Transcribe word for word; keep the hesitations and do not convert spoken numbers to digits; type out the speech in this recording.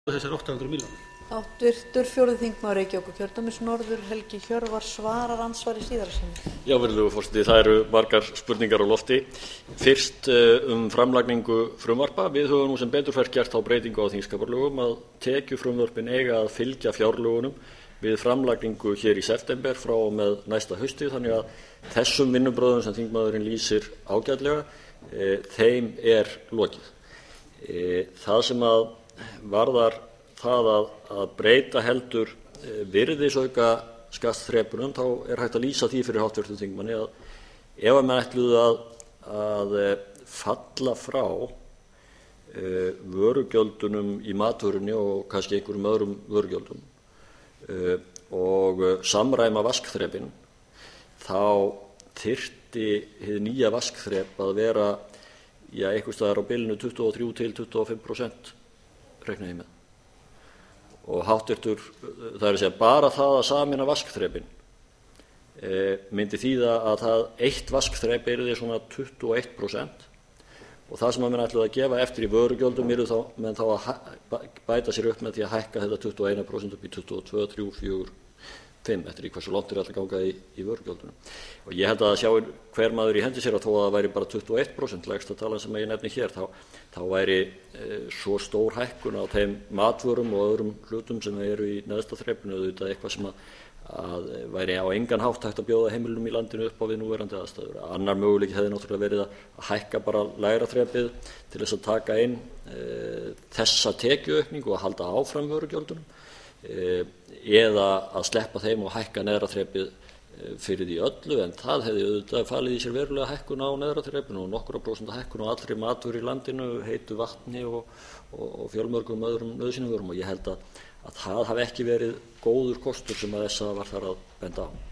þessar átta hundruð milljónir. Háttvirtur fjórði þingmaður Reykjavíkurkjördæmis norður Helgi Hjörvar svarar andsvari síðara sinni. Já, virðulegur forseti, það eru margar spurningar á lofti. Fyrst um framlagningu frumvarpa. Við höfum nú sem betur fer gert á breytingu á þingskapalögum að tekjufrumvörpin eiga að fylgja fjárlögunum við framlagningu hér í september frá og með næsta hausti, þannig að þessum vinnubrögðum sem þingmaðurinn lýsir ágætlega, e, þeim er lokið. E, það sem að varðar það að, að breyta heldur virðisauka skattþrepunum, þá er hægt að lýsa því fyrir háttvirtum þingmanni að ef að menn ætluðu að, að falla frá uh, vörugjöldunum í matvörunni og kannski einhverjum öðrum vörugjöldum uh, og samræma vaskþrepin, þá þyrfti hið nýja vaskþrep að vera ja, einhvers staðar á bilinu tuttugu og þrjú til tuttugu og fimm prósent reikna ég með. Og háttvirtur, það er að segja bara það að sameina vaskþrepin e, myndi þýða að það eitt vaskþrep yrði svona tuttugu og eitt prósent og það sem að menn ætluðu að gefa eftir í vörugjöldum yrðu þá, menn þá að bæta sér upp með því að hækka þetta tuttugu og eitt prósent upp í tuttugu og tvö, þrjú, fjögur, fimm eftir í hversu langt er alltaf ganga í, í vörugjöldunum. Og ég held að það sjá hver maður í hendi sér að þó að það væri bara tuttugu og eitt prósent lægsta talan sem ég nefni hér, þá, þá væri e, svo stór hækkun á þeim matvörum og öðrum hlutum sem eru í neðsta þrepinu, auðvitað eitthvað sem að, að væri á engan hátt hægt að bjóða heimilunum í landinu upp á við núverandi aðstæður. Annar möguleiki hefði náttúrulega verið að hækka bara lægra þrepið til þess að taka inn e, þessa tekjuaukningu og halda áfram vörugjöldunum, e, eða að sleppa þeim og hækka neðra þrepið fyrir því öllu, en það hefði auðvitað falið í sér verulega hækkun á neðra þrepinu og nokkura prósenta hækkun á allri matvöru í landinu, heitu vatni og, og, og fjölmörgum öðrum nauðsynjavörum, og ég held að, að það hafi ekki verið góður kostur sem að þessa var þar að benda á.